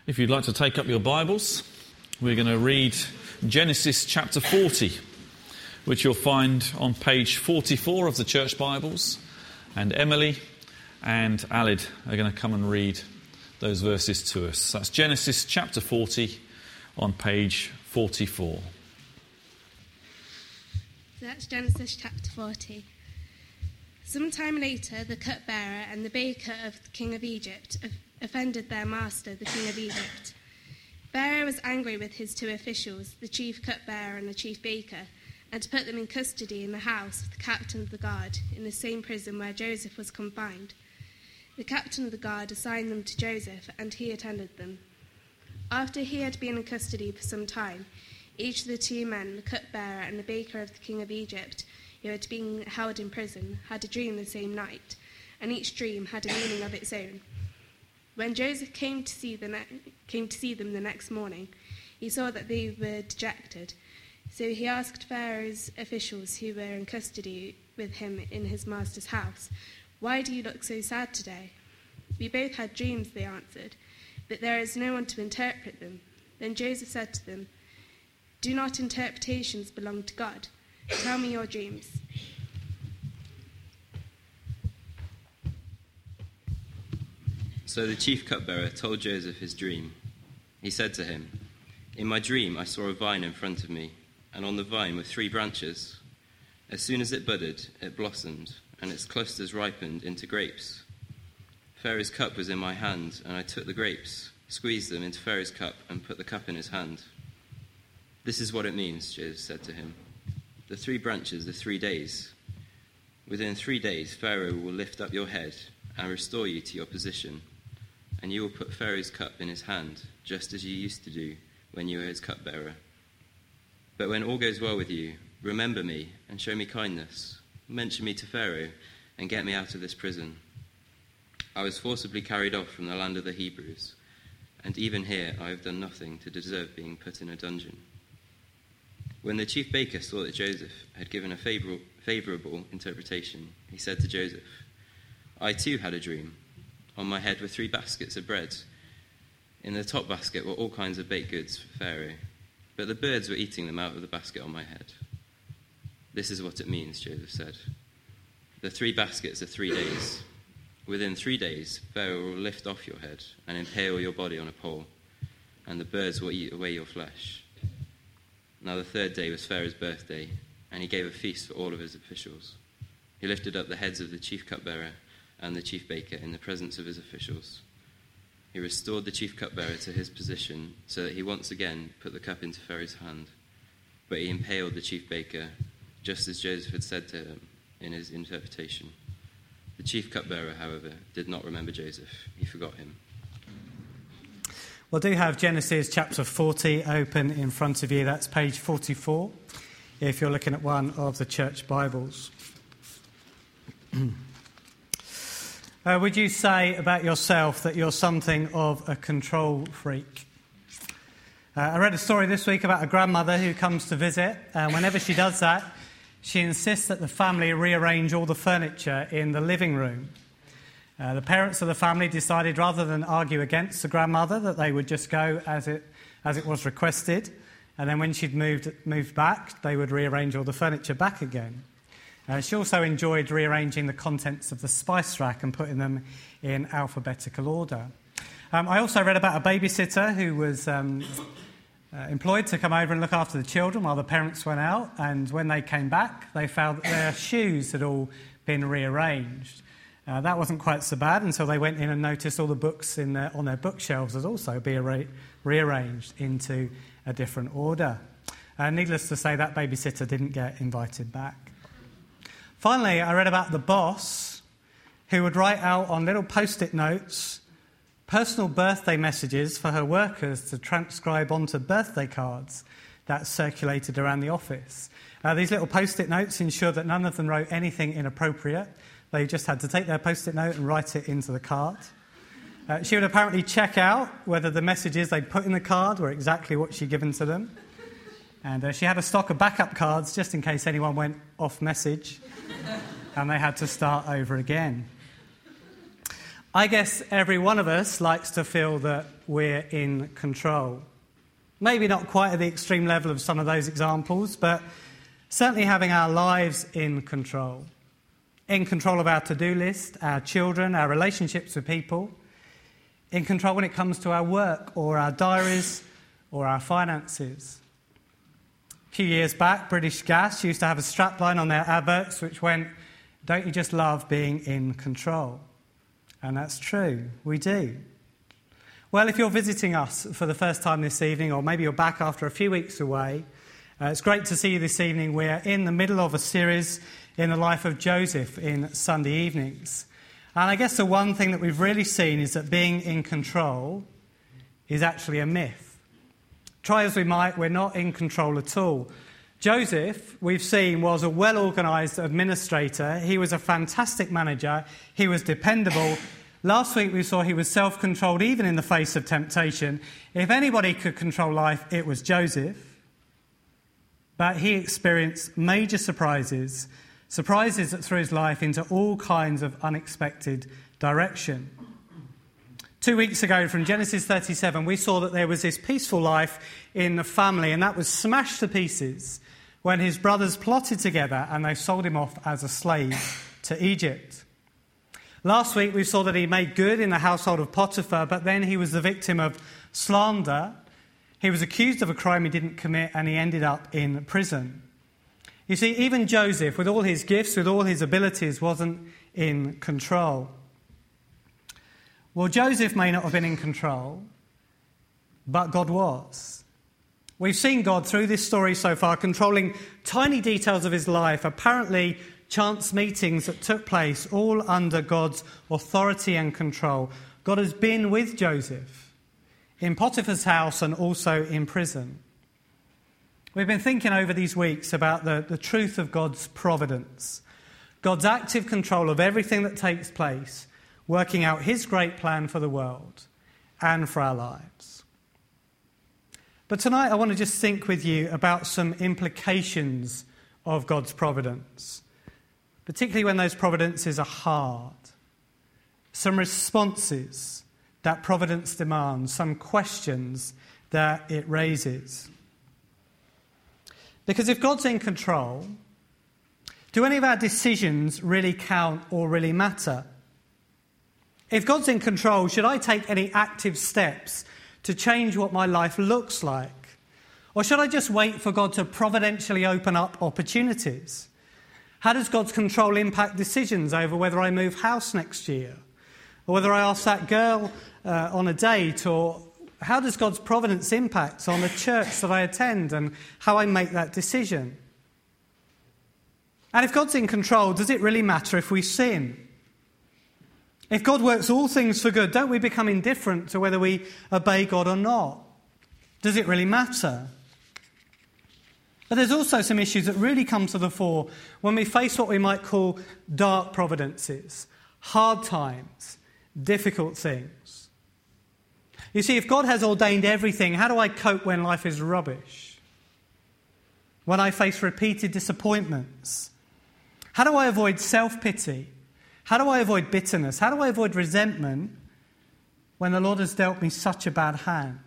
If you'd like to take up your Bibles, we're going to read Genesis chapter 40, which you'll find on page 44 of the church Bibles. And Emily and Alid are going to come and read those verses to us. That's Genesis chapter 40 on page 44. That's Genesis chapter 40. Sometime later, the cupbearer and the baker of the king of Egypt offended their master, the king of Egypt. Pharaoh was angry with his two officials, the chief cupbearer and the chief baker, and put them in custody in the house of the captain of the guard, in the same prison where Joseph was confined. The captain of the guard assigned them to Joseph, and he attended them. After he had been in custody for some time, each of the two men, the cupbearer and the baker of the king of Egypt, who had been held in prison, had a dream the same night, and each dream had a meaning of its own. When Joseph came to see them the next morning, he saw that they were dejected. So he asked Pharaoh's officials who were in custody with him in his master's house, "Why do you look so sad today?" "We both had dreams," they answered, "but there is no one to interpret them." Then Joseph said to them, "Do not interpretations belong to God? Tell me your dreams." So the chief cupbearer told Joseph his dream. He said to him, "In my dream I saw a vine in front of me, and on the vine were 3 branches. As soon as it budded, it blossomed, and its clusters ripened into grapes. Pharaoh's cup was in my hand, and I took the grapes, squeezed them into Pharaoh's cup, and put the cup in his hand." "This is what it means," Joseph said to him. "The 3 branches are 3 days. Within 3 days Pharaoh will lift up your head and restore you to your position, and you will put Pharaoh's cup in his hand, just as you used to do when you were his cupbearer. But when all goes well with you, remember me and show me kindness. Mention me to Pharaoh and get me out of this prison. I was forcibly carried off from the land of the Hebrews, and even here I have done nothing to deserve being put in a dungeon." When the chief baker saw that Joseph had given a favorable interpretation, he said to Joseph, "I too had a dream. On my head were 3 baskets of bread. In the top basket were all kinds of baked goods for Pharaoh, but the birds were eating them out of the basket on my head." "This is what it means," Joseph said. "The 3 baskets are 3 days. Within 3 days, Pharaoh will lift off your head and impale your body on a pole, and the birds will eat away your flesh." Now the 3rd day was Pharaoh's birthday, and he gave a feast for all of his officials. He lifted up the heads of the chief cupbearer and the chief baker in the presence of his officials. He restored the chief cupbearer to his position so that he once again put the cup into Pharaoh's hand, but he impaled the chief baker, just as Joseph had said to him in his interpretation. The chief cupbearer, however, did not remember Joseph. He forgot him. Well, do have Genesis chapter 40 open in front of you. That's page 44, if you're looking at one of the church Bibles. Would you say about yourself that you're something of a control freak? I read a story this week about a grandmother who comes to visit, and whenever she does that, she insists that the family rearrange all the furniture in the living room. The parents of the family decided, rather than argue against the grandmother, that they would just go as it was requested, and then when she'd moved back, they would rearrange all the furniture back again. She also enjoyed rearranging the contents of the spice rack and putting them in alphabetical order. I also read about a babysitter who was employed to come over and look after the children while the parents went out, and when they came back, they found that their shoes had all been rearranged. That wasn't quite so bad until they went in and noticed all the books on their bookshelves had also been rearranged into a different order. Needless to say, that babysitter didn't get invited back. Finally, I read about the boss who would write out on little post-it notes personal birthday messages for her workers to transcribe onto birthday cards that circulated around the office. These little post-it notes ensured that none of them wrote anything inappropriate. They just had to take their post-it note and write it into the card. She would apparently check out whether the messages they'd put in the card were exactly what she'd given to them. And she had a stock of backup cards just in case anyone went off message and they had to start over again. I guess every one of us likes to feel that we're in control. Maybe not quite at the extreme level of some of those examples, but certainly having our lives in control. In control of our to-do list, our children, our relationships with people. In control when it comes to our work or our diaries or our finances. A few years back, British Gas used to have a strapline on their adverts which went, "Don't you just love being in control?" And that's true, we do. Well, if you're visiting us for the first time this evening, or maybe you're back after a few weeks away, it's great to see you this evening. We're in the middle of a series in the life of Joseph in Sunday evenings. And I guess the one thing that we've really seen is that being in control is actually a myth. Try as we might, we're not in control at all. Joseph, we've seen, was a well-organised administrator. He was a fantastic manager. He was dependable. Last week we saw he was self-controlled even in the face of temptation. If anybody could control life, it was Joseph. But he experienced major surprises that threw his life into all kinds of unexpected direction. 2 weeks ago from Genesis 37, we saw that there was this peaceful life in the family, and that was smashed to pieces when his brothers plotted together and they sold him off as a slave to Egypt. Last week we saw that he made good in the household of Potiphar, but then he was the victim of slander. He was accused of a crime he didn't commit, and he ended up in prison. You see, even Joseph, with all his gifts, with all his abilities, wasn't in control. Well, Joseph may not have been in control, but God was. We've seen God through this story so far controlling tiny details of his life, apparently chance meetings that took place, all under God's authority and control. God has been with Joseph in Potiphar's house and also in prison. We've been thinking over these weeks about the truth of God's providence, God's active control of everything that takes place, working out his great plan for the world and for our lives. But tonight I want to just think with you about some implications of God's providence, particularly when those providences are hard. Some responses that providence demands, some questions that it raises. Because if God's in control, do any of our decisions really count or really matter? If God's in control, should I take any active steps to change what my life looks like? Or should I just wait for God to providentially open up opportunities? How does God's control impact decisions over whether I move house next year? Or whether I ask that girl on a date? Or how does God's providence impact on the church that I attend and how I make that decision? And if God's in control, does it really matter if we sin? If God works all things for good, don't we become indifferent to whether we obey God or not? Does it really matter? But there's also some issues that really come to the fore when we face what we might call dark providences, hard times, difficult things. You see, if God has ordained everything, how do I cope when life is rubbish? When I face repeated disappointments? How do I avoid self-pity? How do I avoid bitterness? How do I avoid resentment when the Lord has dealt me such a bad hand?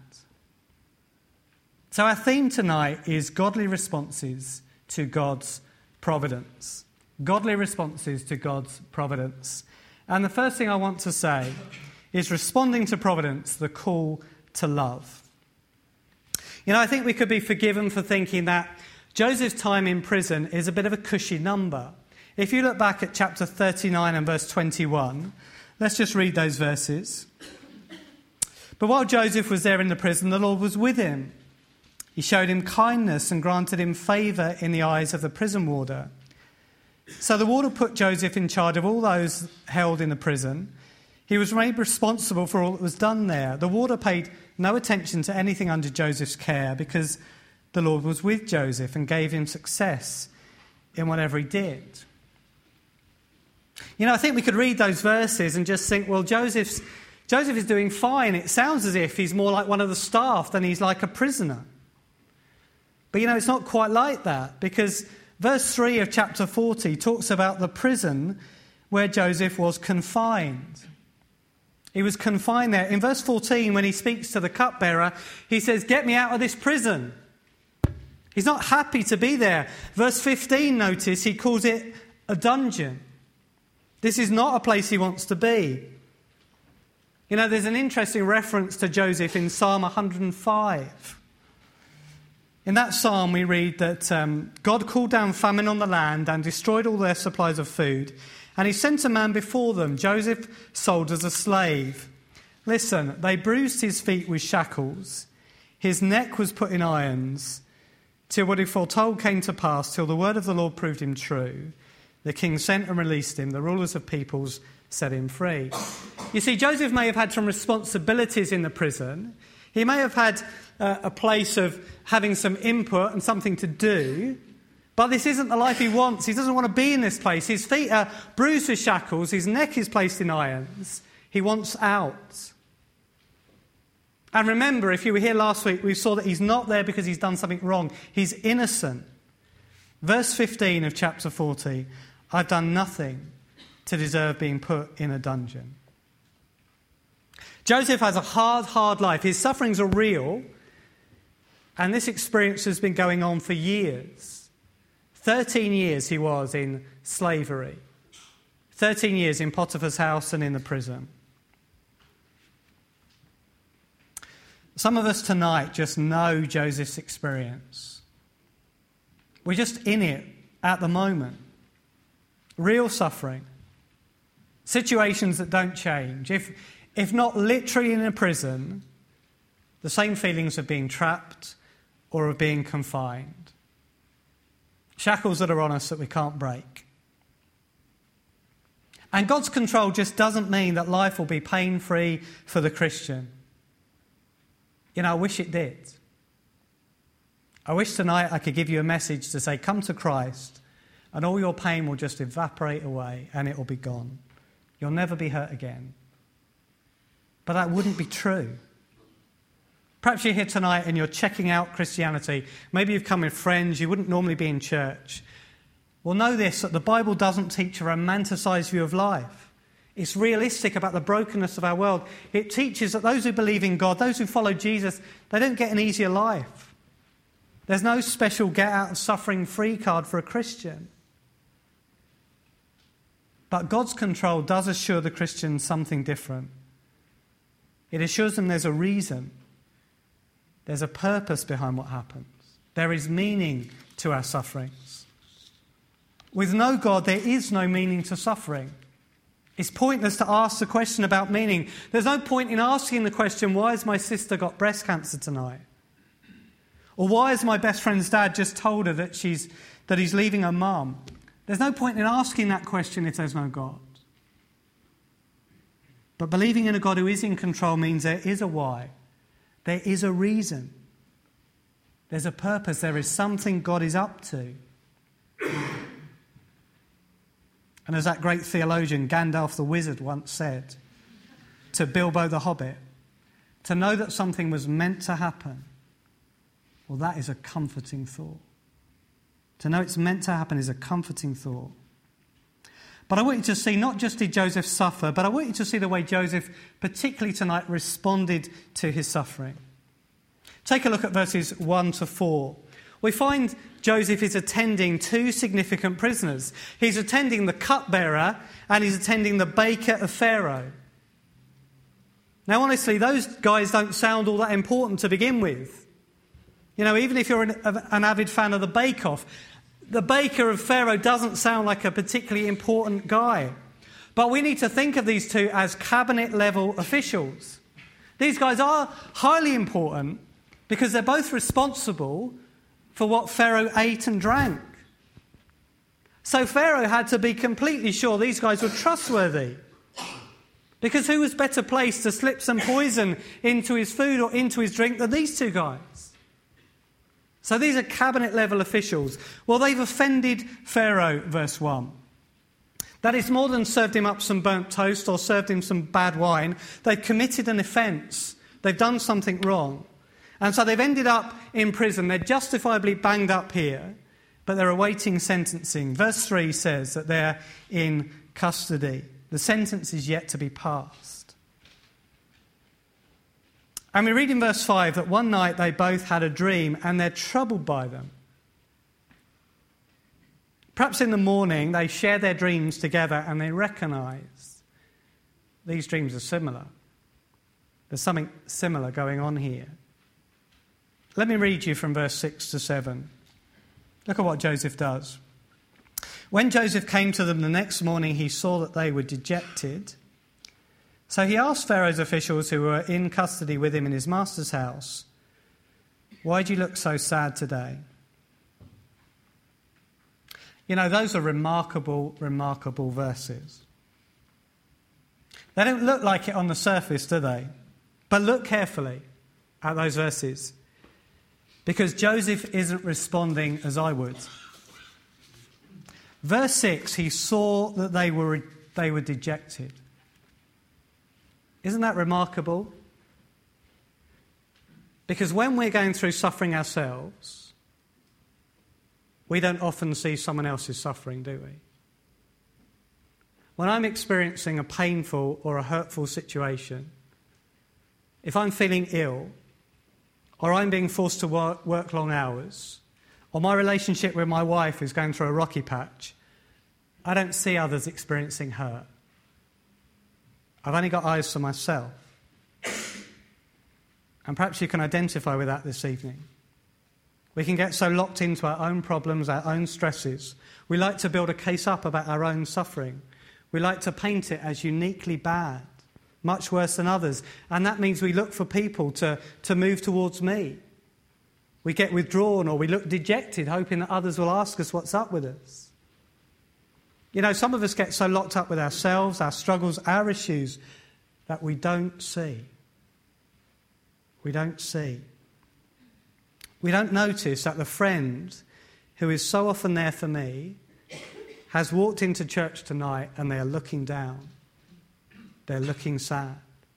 So our theme tonight is godly responses to God's providence. Godly responses to God's providence. And the first thing I want to say is responding to providence, the call to love. You know, I think we could be forgiven for thinking that Joseph's time in prison is a bit of a cushy number. If you look back at chapter 39 and verse 21, let's just read those verses. But while Joseph was there in the prison, the Lord was with him. He showed him kindness and granted him favour in the eyes of the prison warder. So the warder put Joseph in charge of all those held in the prison. He was made responsible for all that was done there. The warder paid no attention to anything under Joseph's care because the Lord was with Joseph and gave him success in whatever he did. You know, I think we could read those verses and just think, well, Joseph is doing fine. It sounds as if he's more like one of the staff than he's like a prisoner. But, you know, it's not quite like that, because verse 3 of chapter 40 talks about the prison where Joseph was confined. He was confined there. In verse 14, when he speaks to the cupbearer, he says, "Get me out of this prison." He's not happy to be there. Verse 15, notice, he calls it a dungeon. This is not a place he wants to be. You know, there's an interesting reference to Joseph in Psalm 105. In that psalm we read that God called down famine on the land and destroyed all their supplies of food, and he sent a man before them, Joseph, sold as a slave. Listen, they bruised his feet with shackles, his neck was put in irons, till what he foretold came to pass, till the word of the Lord proved him true. The king sent and released him. The rulers of peoples set him free. You see, Joseph may have had some responsibilities in the prison. He may have had a place of having some input and something to do, but this isn't the life he wants. He doesn't want to be in this place. His feet are bruised with shackles. His neck is placed in irons. He wants out. And remember, if you were here last week, we saw that he's not there because he's done something wrong. He's innocent. Verse 15 of chapter 40, "I've done nothing to deserve being put in a dungeon." Joseph has a hard life. His sufferings are real, and this experience has been going on for years. 13 years he was in slavery. 13 years in Potiphar's house and in the prison. Some of us tonight just know Joseph's experience. We're just in it at the moment. Real suffering. Situations that don't change. If not literally in a prison, the same feelings of being trapped or of being confined. Shackles that are on us that we can't break. And God's control just doesn't mean that life will be pain-free for the Christian. You know, I wish it did. I wish tonight I could give you a message to say, come to Christ, and all your pain will just evaporate away and it will be gone. You'll never be hurt again. But that wouldn't be true. Perhaps you're here tonight and you're checking out Christianity. Maybe you've come with friends, you wouldn't normally be in church. Well, know this, that the Bible doesn't teach a romanticised view of life. It's realistic about the brokenness of our world. It teaches that those who believe in God, those who follow Jesus, they don't get an easier life. There's no special get out of suffering free card for a Christian. But God's control does assure the Christian something different. It assures them there's a reason. There's a purpose behind what happens. There is meaning to our sufferings. With no God, there is no meaning to suffering. It's pointless to ask the question about meaning. There's no point in asking the question, why has my sister got breast cancer tonight? Or why has my best friend's dad just told her that he's leaving her mum? There's no point in asking that question if there's no God. But believing in a God who is in control means there is a why. There is a reason. There's a purpose. There is something God is up to. And as that great theologian Gandalf the Wizard once said to Bilbo the Hobbit, to know that something was meant to happen, well, that is a comforting thought. To know it's meant to happen is a comforting thought. But I want you to see, not just did Joseph suffer, but I want you to see the way Joseph, particularly tonight, responded to his suffering. Take a look at verses 1 to 4. We find Joseph is attending two significant prisoners. He's attending the cupbearer and he's attending the baker of Pharaoh. Now, honestly, those guys don't sound all that important to begin with. You know, even if you're an avid fan of the Bake Off, the baker of Pharaoh doesn't sound like a particularly important guy. But we need to think of these two as cabinet-level officials. These guys are highly important because they're both responsible for what Pharaoh ate and drank. So Pharaoh had to be completely sure these guys were trustworthy. Because who was better placed to slip some poison into his food or into his drink than these two guys? So these are cabinet-level officials. Well, they've offended Pharaoh, verse 1. That is more than served him up some burnt toast or served him some bad wine. They've committed an offence. They've done something wrong. And so they've ended up in prison. They're justifiably banged up here, but they're awaiting sentencing. Verse 3 says that they're in custody. The sentence is yet to be passed. And we read in verse 5 that one night they both had a dream and they're troubled by them. Perhaps in the morning they share their dreams together and they recognise these dreams are similar. There's something similar going on here. Let me read you from verse 6 to 7. Look at what Joseph does. When Joseph came to them the next morning, he saw that they were dejected. So he asked Pharaoh's officials who were in custody with him in his master's house, "Why do you look so sad today?" You know, those are remarkable, remarkable verses. They don't look like it on the surface, do they? But look carefully at those verses, because Joseph isn't responding as I would. Verse 6, he saw that they were dejected. Isn't that remarkable? Because when we're going through suffering ourselves, we don't often see someone else's suffering, do we? When I'm experiencing a painful or a hurtful situation, if I'm feeling ill, or I'm being forced to work long hours, or my relationship with my wife is going through a rocky patch, I don't see others experiencing hurt. I've only got eyes for myself. And perhaps you can identify with that this evening. We can get so locked into our own problems, our own stresses. We like to build a case up about our own suffering. We like to paint it as uniquely bad, much worse than others. And that means we look for people to move towards me. We get withdrawn or we look dejected, hoping that others will ask us what's up with us. You know, some of us get so locked up with ourselves, our struggles, our issues, that we don't see. We don't see. We don't notice that the friend who is so often there for me has walked into church tonight and they are looking down. They're looking sad.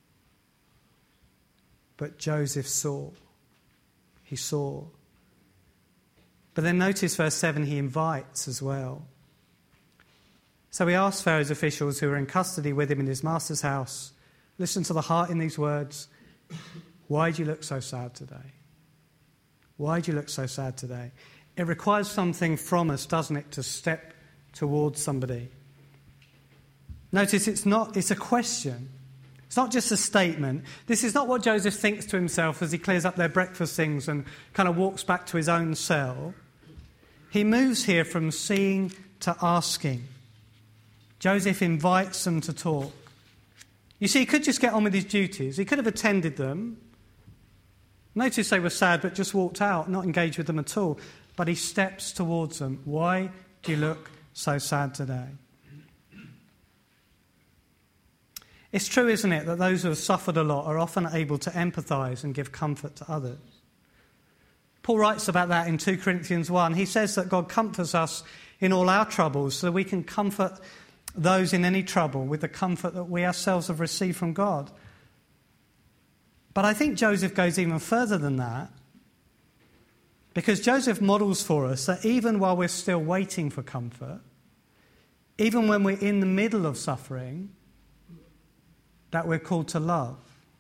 But Joseph saw. He saw. But then notice verse 7, he invites as well. So he asked Pharaoh's officials who were in custody with him in his master's house, listen to the heart in these words, "Why do you look so sad today? Why do you look so sad today?" It requires something from us, doesn't it, to step towards somebody. Notice it's a question. It's not just a statement. This is not what Joseph thinks to himself as he clears up their breakfast things and kind of walks back to his own cell. He moves here from seeing to asking. Joseph invites them to talk. You see, he could just get on with his duties. He could have attended them. Notice they were sad, but just walked out, not engaged with them at all. But he steps towards them. "Why do you look so sad today?" It's true, isn't it, that those who have suffered a lot are often able to empathise and give comfort to others. Paul writes about that in 2 Corinthians 1. He says that God comforts us in all our troubles so that we can comfort those in any trouble with the comfort that we ourselves have received from God. But I think Joseph goes even further than that, because Joseph models for us that even while we're still waiting for comfort, even when we're in the middle of suffering, that we're called to love.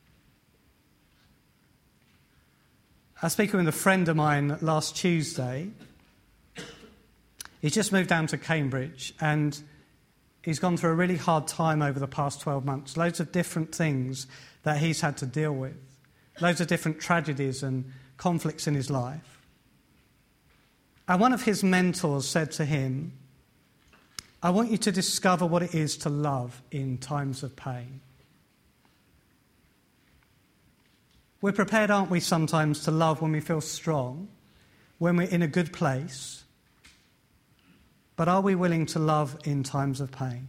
I was speaking with a friend of mine last Tuesday. He's just moved down to Cambridge and he's gone through a really hard time over the past 12 months. Loads of different things that he's had to deal with. Loads of different tragedies and conflicts in his life. And one of his mentors said to him, "I want you to discover what it is to love in times of pain." We're prepared, aren't we, sometimes to love when we feel strong, when we're in a good place. But are we willing to love in times of pain?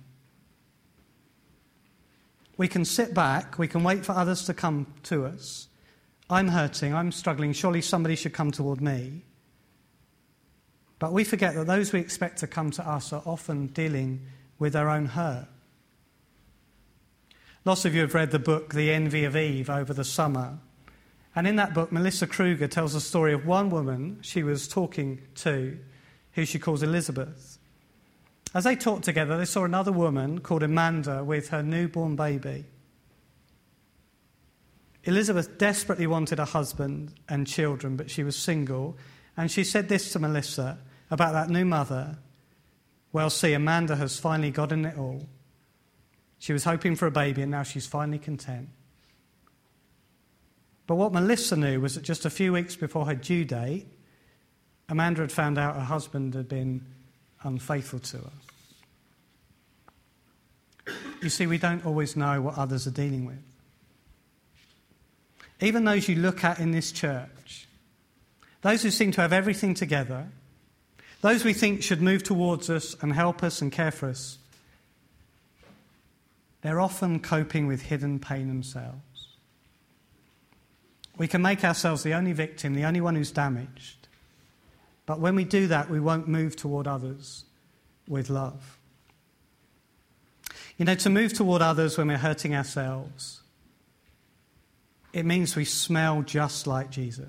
We can sit back, we can wait for others to come to us. I'm hurting, I'm struggling, surely somebody should come toward me. But we forget that those we expect to come to us are often dealing with their own hurt. Lots of you have read the book The Envy of Eve over the summer. And in that book, Melissa Kruger tells the story of one woman she was talking to, who she calls Elizabeth. As they talked together, they saw another woman called Amanda with her newborn baby. Elizabeth desperately wanted a husband and children, but she was single. And she said this to Melissa about that new mother. Well, see, Amanda has finally gotten it all. She was hoping for a baby and now she's finally content. But what Melissa knew was that just a few weeks before her due date, Amanda had found out her husband had been unfaithful to her. You see, we don't always know what others are dealing with. Even those you look at in this church, those who seem to have everything together, those we think should move towards us and help us and care for us, they're often coping with hidden pain themselves. We can make ourselves the only victim, the only one who's damaged. But when we do that, we won't move toward others with love. You know, to move toward others when we're hurting ourselves, it means we smell just like Jesus.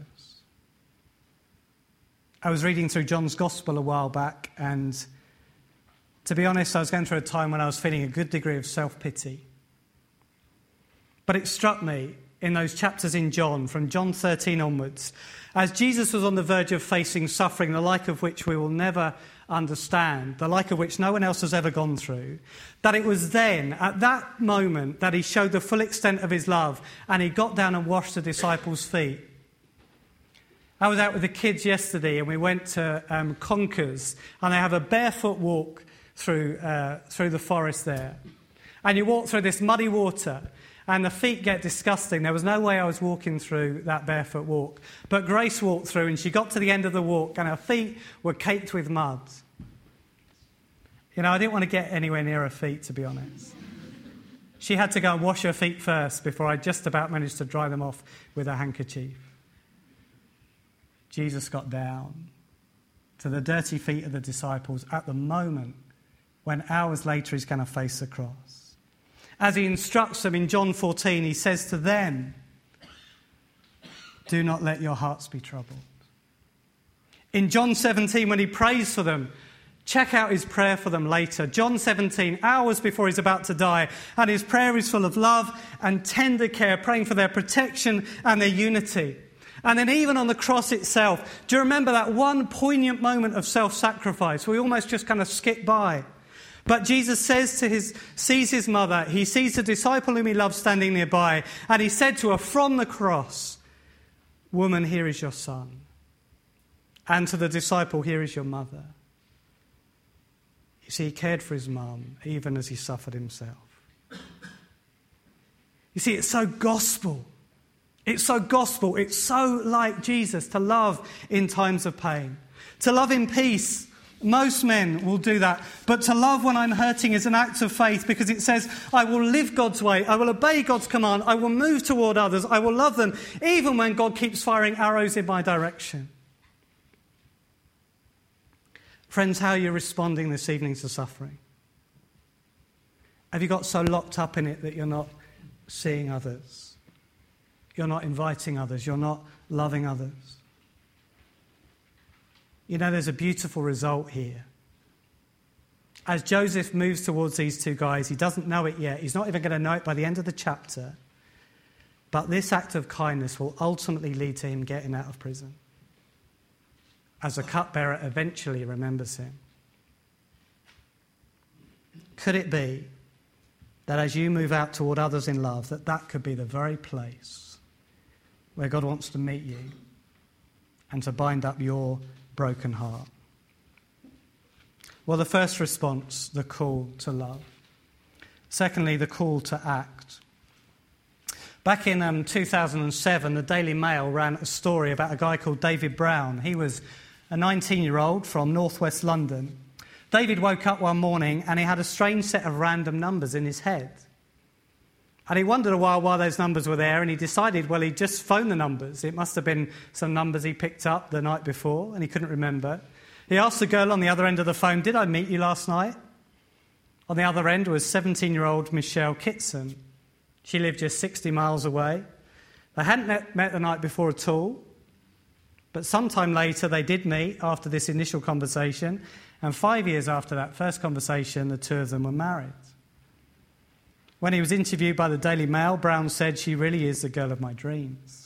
I was reading through John's Gospel a while back, and to be honest, I was going through a time when I was feeling a good degree of self-pity. But it struck me in those chapters in John, from John 13 onwards, as Jesus was on the verge of facing suffering, the like of which we will never understand, the like of which no one else has ever gone through, that it was then, at that moment, that he showed the full extent of his love, and he got down and washed the disciples' feet. I was out with the kids yesterday, and we went to Conkers, and they have a barefoot walk through the forest there. And you walk through this muddy water, and the feet get disgusting. There was no way I was walking through that barefoot walk. But Grace walked through, and she got to the end of the walk, and her feet were caked with mud. You know, I didn't want to get anywhere near her feet, to be honest. She had to go and wash her feet first before I just about managed to dry them off with a handkerchief. Jesus got down to the dirty feet of the disciples at the moment when hours later he's going to face the cross. As he instructs them in John 14, he says to them, do not let your hearts be troubled. In John 17, when he prays for them, check out his prayer for them later. John 17, hours before he's about to die, and his prayer is full of love and tender care, praying for their protection and their unity. And then even on the cross itself, do you remember that one poignant moment of self-sacrifice? We almost just kind of skip by. But Jesus sees his mother, he sees the disciple whom he loves standing nearby, and he said to her from the cross, woman, here is your son. And to the disciple, here is your mother. You see, he cared for his mum, even as he suffered himself. You see, it's so gospel. It's so gospel. It's so like Jesus to love in times of pain. To love in peace. Most men will do that. But to love when I'm hurting is an act of faith, because it says, I will live God's way. I will obey God's command. I will move toward others. I will love them, even when God keeps firing arrows in my direction. Friends, how are you responding this evening to suffering? Have you got so locked up in it that you're not seeing others? You're not inviting others. You're not loving others. You know, there's a beautiful result here. As Joseph moves towards these two guys, he doesn't know it yet. He's not even going to know it by the end of the chapter. But this act of kindness will ultimately lead to him getting out of prison, as the cupbearer eventually remembers him. Could it be that as you move out toward others in love, that could be the very place where God wants to meet you and to bind up your broken heart? Well, the first response, the call to love. Secondly, the call to act. Back in 2007, the Daily Mail ran a story about a guy called David Brown. He was a 19-year-old from northwest London. David woke up one morning and he had a strange set of random numbers in his head. And he wondered a while why those numbers were there, and he decided, well, he'd just phone the numbers. It must have been some numbers he picked up the night before, and he couldn't remember. He asked the girl on the other end of the phone, did I meet you last night? On the other end was 17-year-old Michelle Kitson. She lived just 60 miles away. They hadn't met the night before at all, but sometime later they did meet after this initial conversation, and 5 years after that first conversation, the two of them were married. When he was interviewed by the Daily Mail, Brown said, "She really is the girl of my dreams."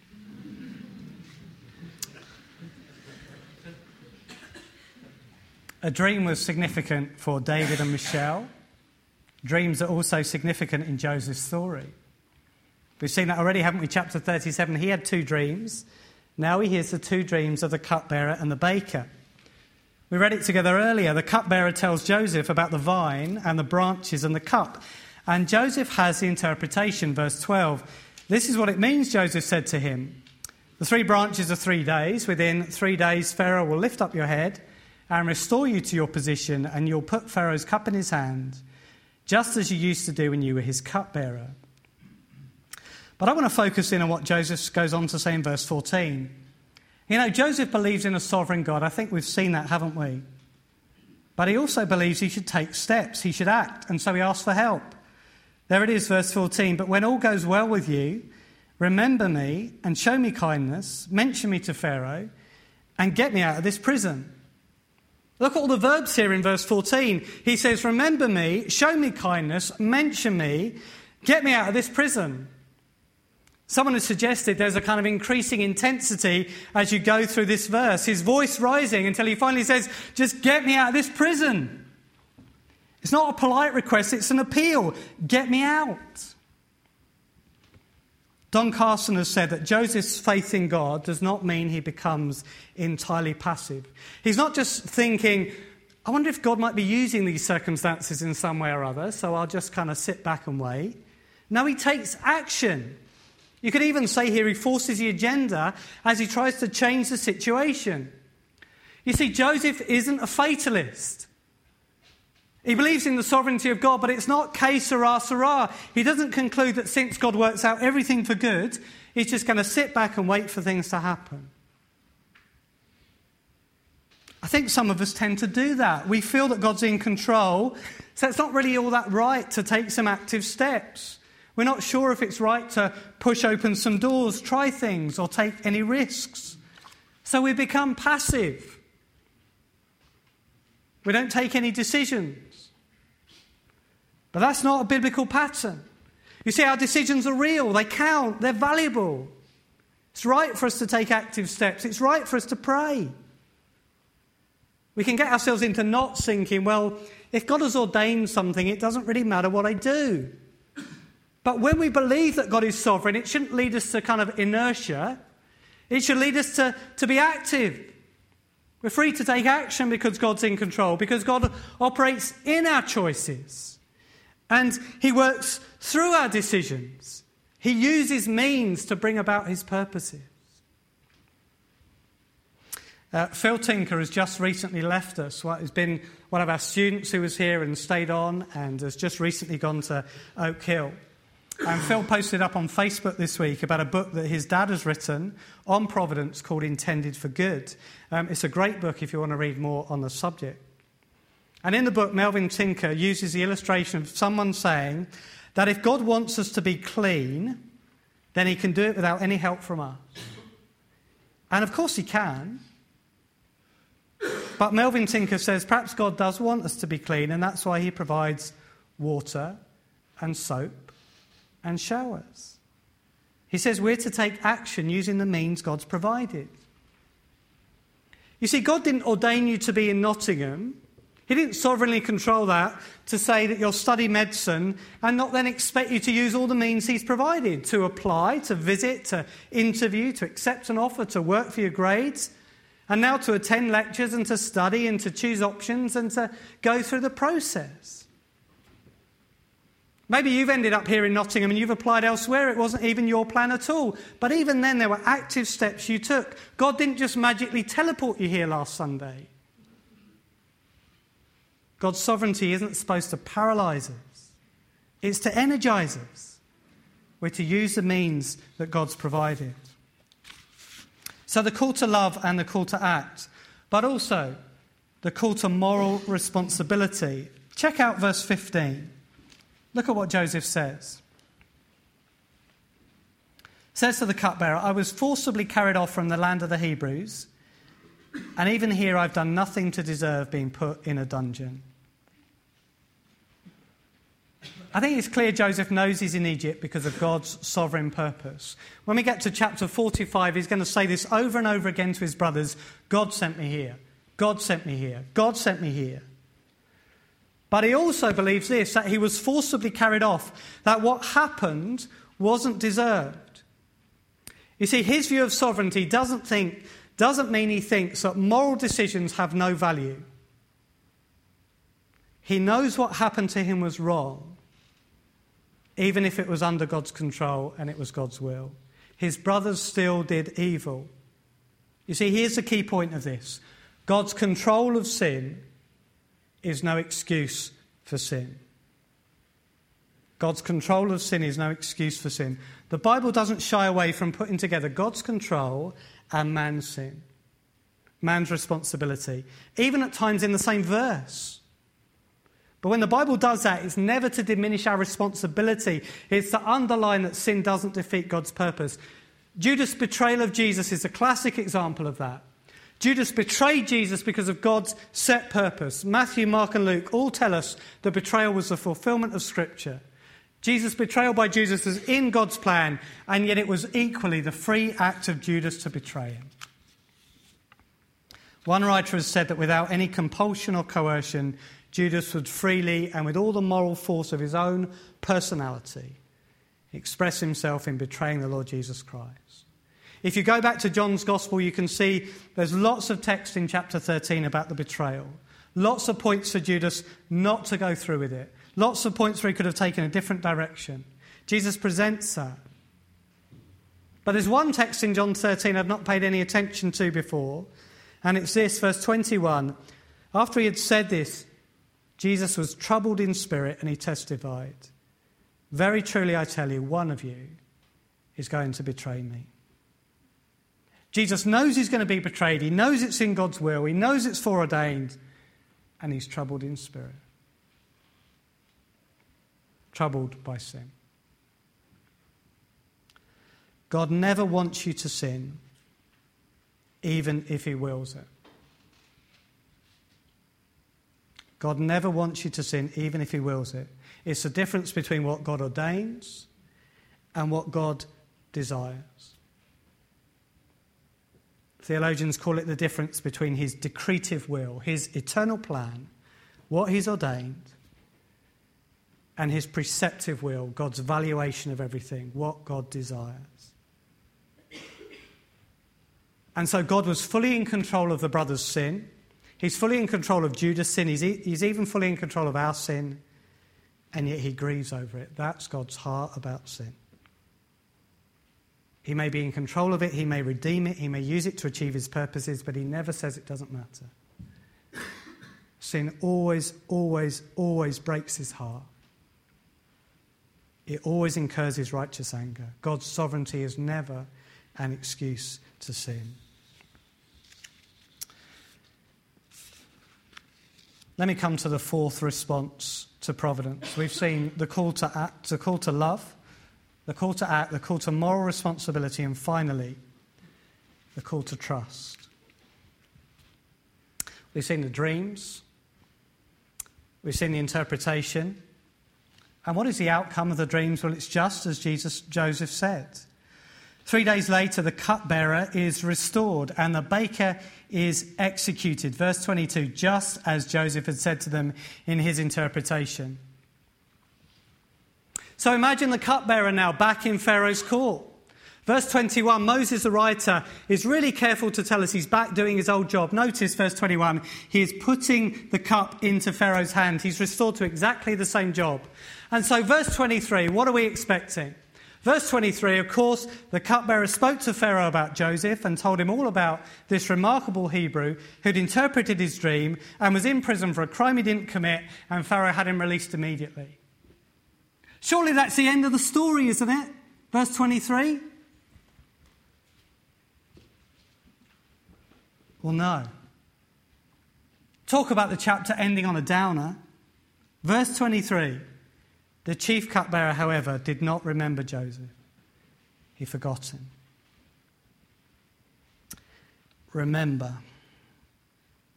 A dream was significant for David and Michelle. Dreams are also significant in Joseph's story. We've seen that already, haven't we? Chapter 37, he had 2 dreams. Now he hears the 2 dreams of the cupbearer and the baker. We read it together earlier. The cupbearer tells Joseph about the vine and the branches and the cup. And Joseph has the interpretation, verse 12. "This is what it means," Joseph said to him. "The 3 branches are 3 days. Within 3 days, Pharaoh will lift up your head and restore you to your position, and you'll put Pharaoh's cup in his hand, just as you used to do when you were his cupbearer." But I want to focus in on what Joseph goes on to say in verse 14. You know, Joseph believes in a sovereign God. I think we've seen that, haven't we? But he also believes he should take steps, he should act, and so he asks for help. There it is, verse 14. "But when all goes well with you, remember me and show me kindness, mention me to Pharaoh, and get me out of this prison." Look at all the verbs here in verse 14. He says, remember me, show me kindness, mention me, get me out of this prison. Someone has suggested there's a kind of increasing intensity as you go through this verse, his voice rising until he finally says, just get me out of this prison. It's not a polite request, it's an appeal. Get me out. Don Carson has said that Joseph's faith in God does not mean he becomes entirely passive. He's not just thinking, I wonder if God might be using these circumstances in some way or other, so I'll just kind of sit back and wait. No, he takes action. You could even say here he forces the agenda as he tries to change the situation. You see, Joseph isn't a fatalist. He believes in the sovereignty of God, but it's not que sera, sera. He doesn't conclude that since God works out everything for good, he's just going to sit back and wait for things to happen. I think some of us tend to do that. We feel that God's in control, so it's not really all that right to take some active steps. We're not sure if it's right to push open some doors, try things, or take any risks. So we become passive. We don't take any decisions. But that's not a biblical pattern. You see, our decisions are real, they count, they're valuable. It's right for us to take active steps. It's right for us to pray. We can get ourselves into knots thinking, well, if God has ordained something, it doesn't really matter what I do. But when we believe that God is sovereign, it shouldn't lead us to kind of inertia. It should lead us to be active. We're free to take action because God's in control, because God operates in our choices. And he works through our decisions. He uses means to bring about his purposes. Phil Tinker has just recently left us. He's been one of our students who was here and stayed on and has just recently gone to Oak Hill. And Phil posted up on Facebook this week about a book that his dad has written on providence called Intended for Good. It's a great book if you want to read more on the subject. And in the book, Melvin Tinker uses the illustration of someone saying that if God wants us to be clean, then he can do it without any help from us. And of course he can. But Melvin Tinker says perhaps God does want us to be clean, and that's why he provides water and soap and showers. He says we're to take action using the means God's provided. You see, God didn't ordain you to be in Nottingham. He didn't sovereignly control that to say that you'll study medicine and not then expect you to use all the means he's provided, to apply, to visit, to interview, to accept an offer, to work for your grades, and now to attend lectures and to study and to choose options and to go through the process. Maybe you've ended up here in Nottingham and you've applied elsewhere. It wasn't even your plan at all. But even then, there were active steps you took. God didn't just magically teleport you here last Sunday. God's sovereignty isn't supposed to paralyse us. It's to energise us. We're to use the means that God's provided. So the call to love and the call to act, but also the call to moral responsibility. Check out verse 15. Look at what Joseph says. Says to the cupbearer, I was forcibly carried off from the land of the Hebrews, and even here I've done nothing to deserve being put in a dungeon. I think it's clear Joseph knows he's in Egypt because of God's sovereign purpose. When we get to chapter 45, he's going to say this over and over again to his brothers: God sent me here. God sent me here. God sent me here. But he also believes this, that he was forcibly carried off, that what happened wasn't deserved. You see, his view of sovereignty doesn't mean he thinks that moral decisions have no value. He knows what happened to him was wrong, even if it was under God's control and it was God's will. His brothers still did evil. You see, here's the key point of this. God's control of sin is no excuse for sin. God's control of sin is no excuse for sin. The Bible doesn't shy away from putting together God's control and man's sin, man's responsibility, even at times in the same verse. But when the Bible does that, it's never to diminish our responsibility. It's to underline that sin doesn't defeat God's purpose. Judas' betrayal of Jesus is a classic example of that. Judas betrayed Jesus because of God's set purpose. Matthew, Mark and Luke all tell us the betrayal was the fulfillment of Scripture. Jesus' betrayal by Judas was in God's plan, and yet it was equally the free act of Judas to betray him. One writer has said that without any compulsion or coercion, Judas would freely and with all the moral force of his own personality express himself in betraying the Lord Jesus Christ. If you go back to John's Gospel, you can see there's lots of text in chapter 13 about the betrayal. Lots of points for Judas not to go through with it. Lots of points where he could have taken a different direction. Jesus presents that. But there's one text in John 13 I've not paid any attention to before, and it's this, verse 21. After he had said this, Jesus was troubled in spirit and he testified, "Very truly I tell you, one of you is going to betray me." Jesus knows he's going to be betrayed. He knows it's in God's will. He knows it's foreordained. And he's troubled in spirit. Troubled by sin. God never wants you to sin, even if he wills it. God never wants you to sin, even if he wills it. It's the difference between what God ordains and what God desires. Theologians call it the difference between his decretive will, his eternal plan, what he's ordained, and his preceptive will, God's valuation of everything, what God desires. And so God was fully in control of the brothers' sin. He's fully in control of Judas' sin. He's even fully in control of our sin. And yet he grieves over it. That's God's heart about sin. He may be in control of it, he may redeem it, he may use it to achieve his purposes, but he never says it doesn't matter. Sin always, always, always breaks his heart. It always incurs his righteous anger. God's sovereignty is never an excuse to sin. Let me come to the fourth response to providence. We've seen the call to act, the call to love, the call to act, the call to moral responsibility, and finally, the call to trust. We've seen the dreams. We've seen the interpretation. And what is the outcome of the dreams? Well, it's just as Joseph said. 3 days later, the cupbearer is restored and the baker is executed. Verse 22, just as Joseph had said to them in his interpretation. So imagine the cupbearer now back in Pharaoh's court. Verse 21, Moses the writer is really careful to tell us he's back doing his old job. Notice verse 21, he is putting the cup into Pharaoh's hand. He's restored to exactly the same job. And so verse 23, what are we expecting? Verse 23, of course, the cupbearer spoke to Pharaoh about Joseph and told him all about this remarkable Hebrew who'd interpreted his dream and was in prison for a crime he didn't commit, and Pharaoh had him released immediately. Surely that's the end of the story, isn't it? Verse 23? Well, no. Talk about the chapter ending on a downer. Verse 23. The chief cupbearer, however, did not remember Joseph. He forgot him. Remember.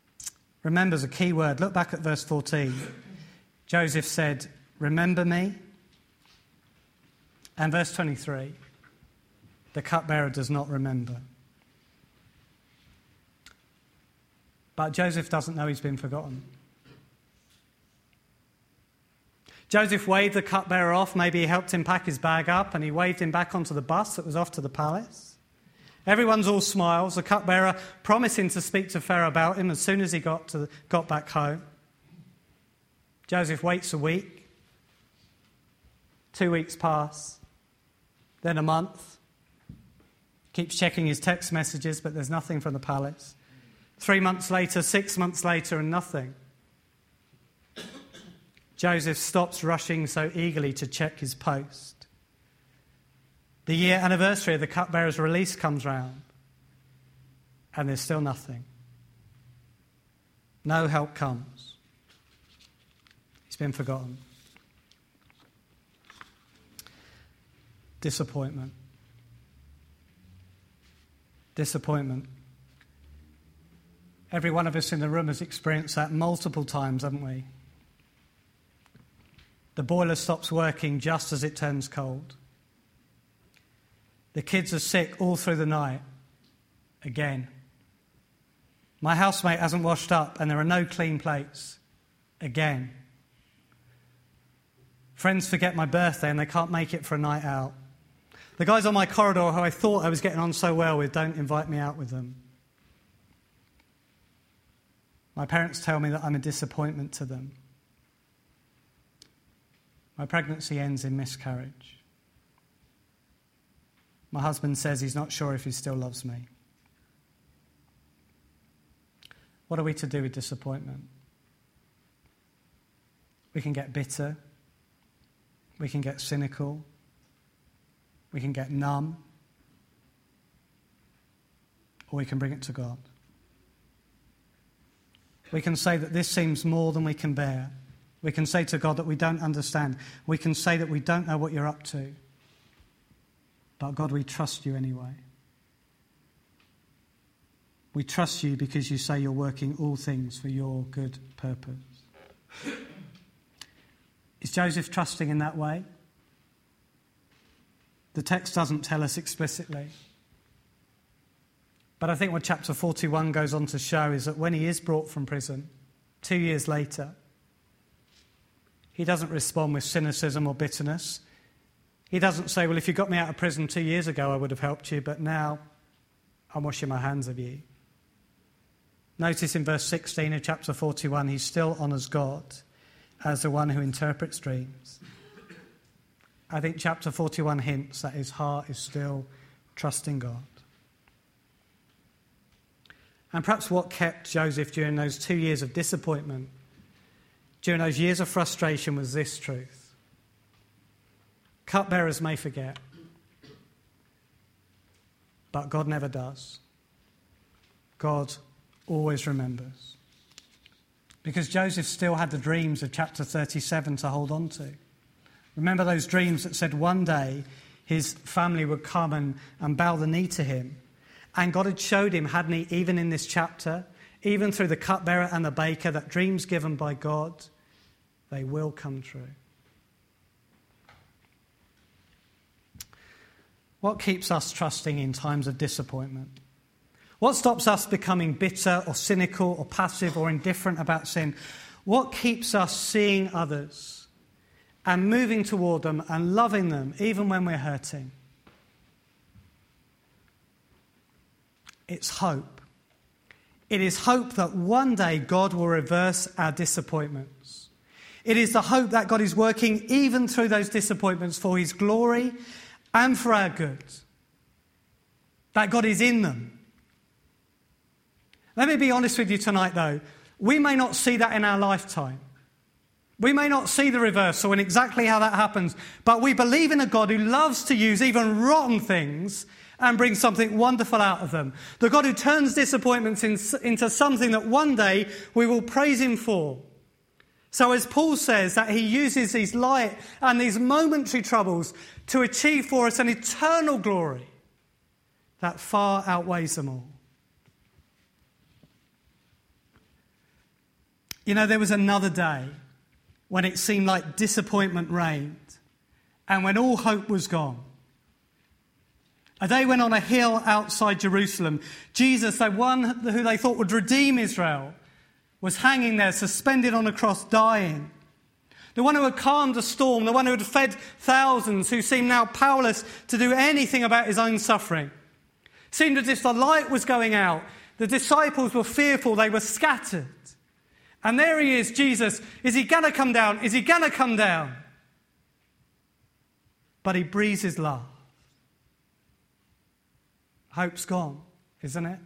Remember is a key word. Look back at verse 14. Joseph said, "Remember me And verse 23, the cupbearer does not remember. But Joseph doesn't know he's been forgotten. Joseph waved the cupbearer off. Maybe he helped him pack his bag up, and he waved him back onto the bus that was off to the palace. Everyone's all smiles. The cupbearer promising to speak to Pharaoh about him as soon as he got back home. Joseph waits a week. 2 weeks pass. Then a month. Keeps checking his text messages, but there's nothing from the palace. 3 months later, 6 months later, and nothing. Joseph stops rushing so eagerly to check his post. The year anniversary of the cupbearer's release comes round, and there's still nothing. No help comes. He's been forgotten. Disappointment. Disappointment. Every one of us in the room has experienced that multiple times, haven't we? The boiler stops working just as it turns cold. The kids are sick all through the night. Again. My housemate hasn't washed up and there are no clean plates. Again. Friends forget my birthday and they can't make it for a night out. The guys on my corridor who I thought I was getting on so well with don't invite me out with them. My parents tell me that I'm a disappointment to them. My pregnancy ends in miscarriage. My husband says he's not sure if he still loves me. What are we to do with disappointment? We can get bitter. We can get cynical. We can get numb. Or we can bring it to God. We can say that this seems more than we can bear. We can say to God that we don't understand. We can say that we don't know what you're up to. But God, we trust you anyway. We trust you because you say you're working all things for your good purpose. Is Joseph trusting in that way? The text doesn't tell us explicitly. But I think what chapter 41 goes on to show is that when he is brought from prison, 2 years later, he doesn't respond with cynicism or bitterness. He doesn't say, well, if you got me out of prison 2 years ago, I would have helped you, but now I'm washing my hands of you. Notice in verse 16 of chapter 41, he still honours God as the one who interprets dreams. I think chapter 41 hints that his heart is still trusting God. And perhaps what kept Joseph during those 2 years of disappointment, during those years of frustration, was this truth. Cupbearers may forget, but God never does. God always remembers. Because Joseph still had the dreams of chapter 37 to hold on to. Remember those dreams that said one day his family would come and bow the knee to him. And God had showed him, hadn't he, even in this chapter, even through the cupbearer and the baker, that dreams given by God, they will come true. What keeps us trusting in times of disappointment? What stops us becoming bitter or cynical or passive or indifferent about sin? What keeps us seeing others and moving toward them and loving them even when we're hurting? It's hope. It is hope that one day God will reverse our disappointments. It is the hope that God is working even through those disappointments for his glory and for our good. That God is in them. Let me be honest with you tonight, though. We may not see that in our lifetime. We may not see the reversal and exactly how that happens, but we believe in a God who loves to use even rotten things and bring something wonderful out of them. The God who turns disappointments into something that one day we will praise him for. So as Paul says, that he uses these light and these momentary troubles to achieve for us an eternal glory that far outweighs them all. You know, there was another day when it seemed like disappointment reigned and when all hope was gone. A day when on a hill outside Jerusalem, Jesus, the one who they thought would redeem Israel, was hanging there, suspended on a cross, dying. The one who had calmed a storm, the one who had fed thousands, who seemed now powerless to do anything about his own suffering. It seemed as if the light was going out. The disciples were fearful, they were scattered. And there he is, Jesus. Is he going to come down? Is he going to come down? But he breathes his last. Hope's gone, isn't it?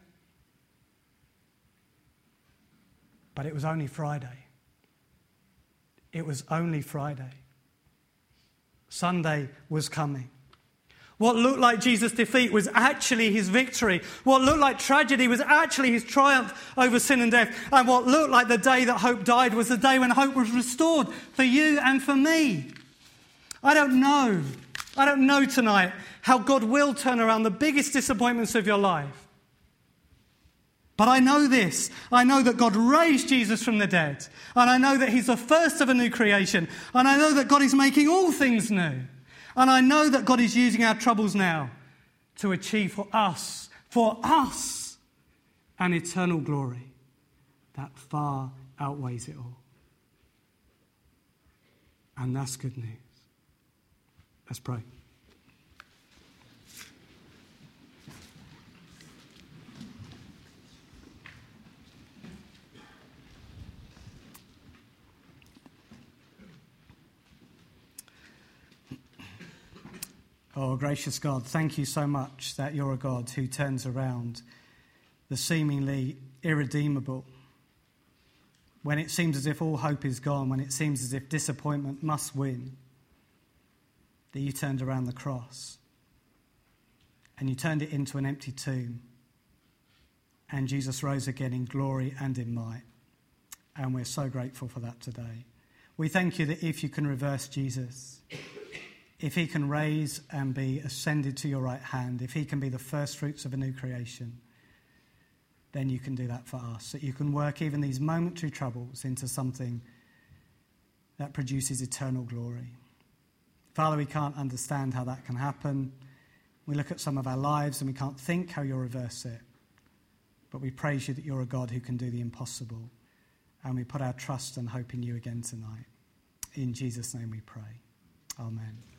But it was only Friday. It was only Friday. Sunday was coming. What looked like Jesus' defeat was actually his victory. What looked like tragedy was actually his triumph over sin and death. And what looked like the day that hope died was the day when hope was restored for you and for me. I don't know tonight how God will turn around the biggest disappointments of your life. But I know this. I know that God raised Jesus from the dead. And I know that he's the first of a new creation. And I know that God is making all things new. And I know that God is using our troubles now to achieve for us, an eternal glory that far outweighs it all. And that's good news. Let's pray. Oh, gracious God, thank you so much that you're a God who turns around the seemingly irredeemable. When it seems as if all hope is gone, when it seems as if disappointment must win, that you turned around the cross and you turned it into an empty tomb. And Jesus rose again in glory and in might. And we're so grateful for that today. We thank you that if you can reverse Jesus, if he can raise and be ascended to your right hand, if he can be the first fruits of a new creation, then you can do that for us. That you can work even these momentary troubles into something that produces eternal glory. Father, we can't understand how that can happen. We look at some of our lives and we can't think how you'll reverse it. But we praise you that you're a God who can do the impossible. And we put our trust and hope in you again tonight. In Jesus' name we pray. Amen.